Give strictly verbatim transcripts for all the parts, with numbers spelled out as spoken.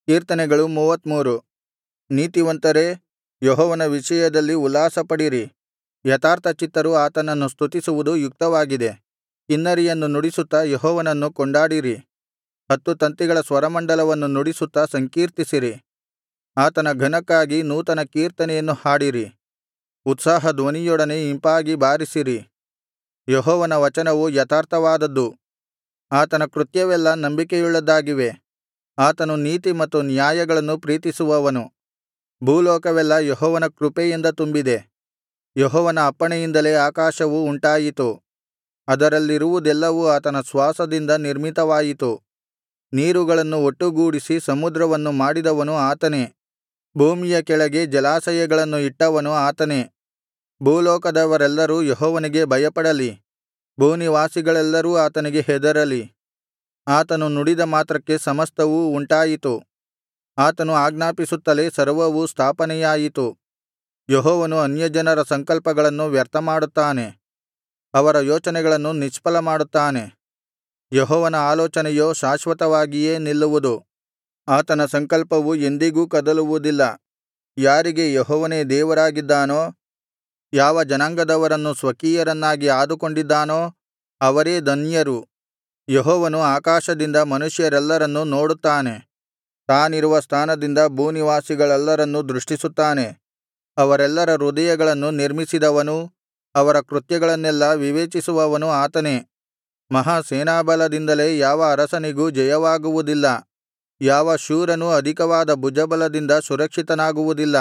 ಕೀರ್ತನೆಗಳು ಮೂವತ್ತಮೂರು. ನೀತಿವಂತರೇ, ಯೆಹೋವನ ವಿಷಯದಲ್ಲಿ ಉಲ್ಲಾಸಪಡಿರಿ. ಯಥಾರ್ಥಚಿತ್ತರು ಆತನನ್ನು ಸ್ತುತಿಸುವುದು ಯುಕ್ತವಾಗಿದೆ. ಕಿನ್ನರಿಯನ್ನು ನುಡಿಸುತ್ತಾ ಯೆಹೋವನನ್ನು ಕೊಂಡಾಡಿರಿ. ಹತ್ತು ತಂತಿಗಳ ಸ್ವರಮಂಡಲವನ್ನು ನುಡಿಸುತ್ತಾ ಸಂಕೀರ್ತಿಸಿರಿ. ಆತನ ಘನಕ್ಕಾಗಿ ನೂತನ ಕೀರ್ತನೆಯನ್ನು ಹಾಡಿರಿ. ಉತ್ಸಾಹಧ್ವನಿಯೊಡನೆ ಇಂಪಾಗಿ ಬಾರಿಸಿರಿ. ಯೆಹೋವನ ವಚನವು ಯಥಾರ್ಥವಾದದ್ದು, ಆತನ ಕೃತ್ಯವೆಲ್ಲಾ ನಂಬಿಕೆಯುಳ್ಳದ್ದಾಗಿವೆ. ಆತನು ನೀತಿ ಮತ್ತು ನ್ಯಾಯಗಳನ್ನು ಪ್ರೀತಿಸುವವನು. ಭೂಲೋಕವೆಲ್ಲಾ ಯೆಹೋವನ ಕೃಪೆಯಿಂದ ತುಂಬಿದೆ. ಯೆಹೋವನ ಅಪ್ಪಣೆಯಿಂದಲೇ ಆಕಾಶವು ಉಂಟಾಯಿತು, ಅದರಲ್ಲಿರುವುದೆಲ್ಲವೂ ಆತನ ಶ್ವಾಸದಿಂದ ನಿರ್ಮಿತವಾಯಿತು. ನೀರುಗಳನ್ನು ಒಟ್ಟುಗೂಡಿಸಿ ಸಮುದ್ರವನ್ನು ಮಾಡಿದವನು ಆತನೇ. ಭೂಮಿಯ ಕೆಳಗೆ ಜಲಾಶಯಗಳನ್ನು ಇಟ್ಟವನು ಆತನೇ. ಭೂಲೋಕದವರೆಲ್ಲರೂ ಯೆಹೋವನಿಗೆ ಭಯಪಡಲಿ. ಭೂನಿವಾಸಿಗಳೆಲ್ಲರೂ ಆತನಿಗೆ ಹೆದರಲಿ. ಆತನು ನುಡಿದ ಮಾತ್ರಕ್ಕೆ ಸಮಸ್ತವೂ ಉಂಟಾಯಿತು. ಆತನು ಆಜ್ಞಾಪಿಸುತ್ತಲೇ ಸರ್ವವೂ ಸ್ಥಾಪನೆಯಾಯಿತು. ಯೆಹೋವನು ಅನ್ಯಜನರ ಸಂಕಲ್ಪಗಳನ್ನು ವ್ಯರ್ಥಮಾಡುತ್ತಾನೆ, ಅವರ ಯೋಚನೆಗಳನ್ನು ನಿಷ್ಫಲಮಾಡುತ್ತಾನೆ. ಯೆಹೋವನ ಆಲೋಚನೆಯೋ ಶಾಶ್ವತವಾಗಿಯೇ ನಿಲ್ಲುವುದು, ಆತನ ಸಂಕಲ್ಪವು ಎಂದಿಗೂ ಕದಲುವುದಿಲ್ಲ. ಯಾರಿಗೆ ಯೆಹೋವನೇ ದೇವರಾಗಿದ್ದಾನೋ, ಯಾವ ಜನಾಂಗದವರನ್ನು ಸ್ವಕೀಯರನ್ನಾಗಿ ಆದುಕೊಂಡಿದ್ದಾನೋ ಅವರೇ ಧನ್ಯರು. ಯೆಹೋವನು ಆಕಾಶದಿಂದ ಮನುಷ್ಯರೆಲ್ಲರನ್ನೂ ನೋಡುತ್ತಾನೆ, ತಾನಿರುವ ಸ್ಥಾನದಿಂದ ಭೂನಿವಾಸಿಗಳೆಲ್ಲರನ್ನೂ ದೃಷ್ಟಿಸುತ್ತಾನೆ. ಅವರೆಲ್ಲರ ಹೃದಯಗಳನ್ನು ನಿರ್ಮಿಸಿದವನೂ ಅವರ ಕೃತ್ಯಗಳನ್ನೆಲ್ಲಾ ವಿವೇಚಿಸುವವನು ಆತನೇ. ಮಹಾ ಸೇನಾಬಲದಿಂದಲೇ ಯಾವ ಅರಸನಿಗೂ ಜಯವಾಗುವುದಿಲ್ಲ, ಯಾವ ಶೂರನೂ ಅಧಿಕವಾದ ಭುಜಬಲದಿಂದ ಸುರಕ್ಷಿತನಾಗುವುದಿಲ್ಲ.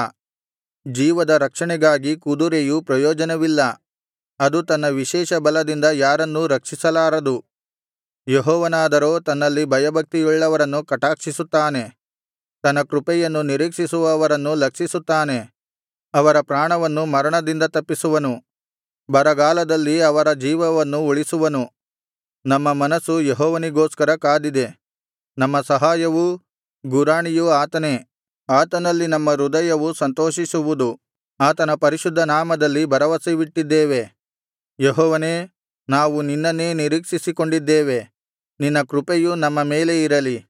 ಜೀವದ ರಕ್ಷಣೆಗಾಗಿ ಕುದುರೆಯು ಪ್ರಯೋಜನವಿಲ್ಲ, ಅದು ತನ್ನ ವಿಶೇಷ ಬಲದಿಂದ ಯಾರನ್ನೂ ರಕ್ಷಿಸಲಾರದು. ಯೆಹೋವನಾದರೋ ತನ್ನಲ್ಲಿ ಭಯಭಕ್ತಿಯುಳ್ಳವರನ್ನು ಕಟಾಕ್ಷಿಸುತ್ತಾನೆ, ತನ್ನ ಕೃಪೆಯನ್ನು ನಿರೀಕ್ಷಿಸುವವರನ್ನು ಲಕ್ಷಿಸುತ್ತಾನೆ. ಅವರ ಪ್ರಾಣವನ್ನು ಮರಣದಿಂದ ತಪ್ಪಿಸುವನು, ಬರಗಾಲದಲ್ಲಿ ಅವರ ಜೀವವನ್ನು ಉಳಿಸುವನು. ನಮ್ಮ ಮನಸ್ಸು ಯೆಹೋವನಿಗೋಸ್ಕರ ಕಾದಿದೆ, ನಮ್ಮ ಸಹಾಯವೂ ಗುರಾಣಿಯೂ ಆತನೇ. ಆತನಲ್ಲಿ ನಮ್ಮ ಹೃದಯವು ಸಂತೋಷಿಸುವುದು, ಆತನ ಪರಿಶುದ್ಧ ನಾಮದಲ್ಲಿ ಭರವಸವಿಟ್ಟಿದ್ದೇವೆ. ಯೆಹೋವನೇ, ನಾವು ನಿನ್ನನ್ನೇ ನಿರೀಕ್ಷಿಸಿಕೊಂಡಿದ್ದೇವೆ, ನಿನ್ನ ಕೃಪೆಯು ನಮ್ಮ ಮೇಲೆ ಇರಲಿ.